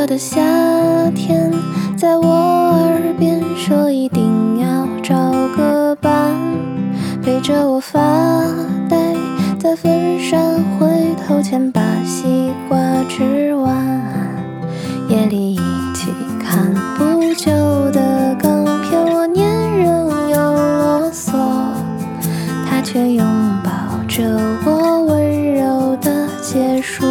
热的夏天，在我耳边说一定要找个伴，陪着我发呆，在分山回头前把西瓜吃完，夜里一起看不久的港片，我黏人又啰嗦，他却拥抱着我温柔的解说。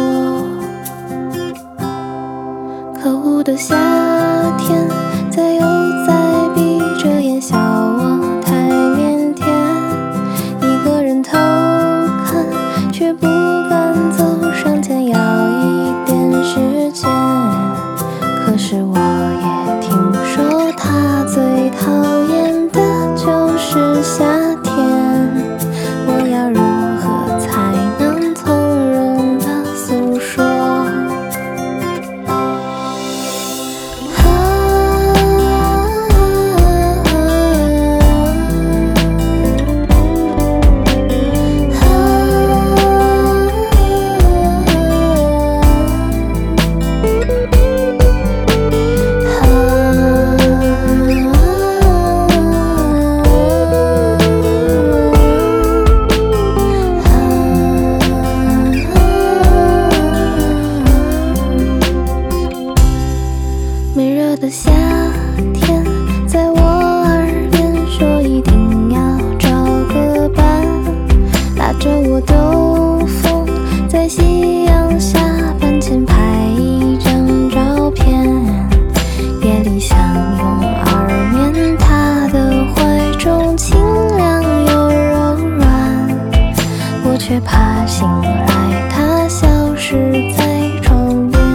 可恶的夏天，在又在闭着眼笑我太腼腆，一个人偷看，却不敢走上前要一点时间。可是我也听说他最讨厌的就是夏天，我要如何才能从容地诉说？闷热的夏天，在我耳边说一定要找个伴，拉着我兜风，在夕阳下班前拍一张照片，夜里相拥而眠，他的怀中清凉又柔软，我却怕醒来他消失在窗边。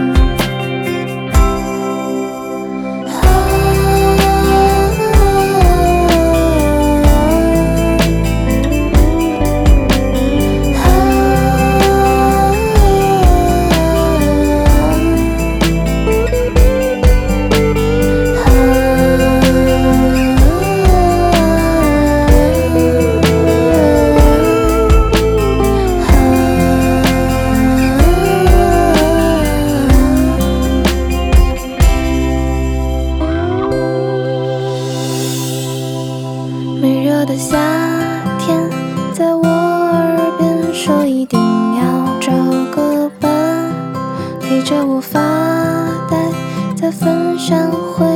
闷热的夏天，在我耳边说一定要找个伴，陪着我发呆，在分山回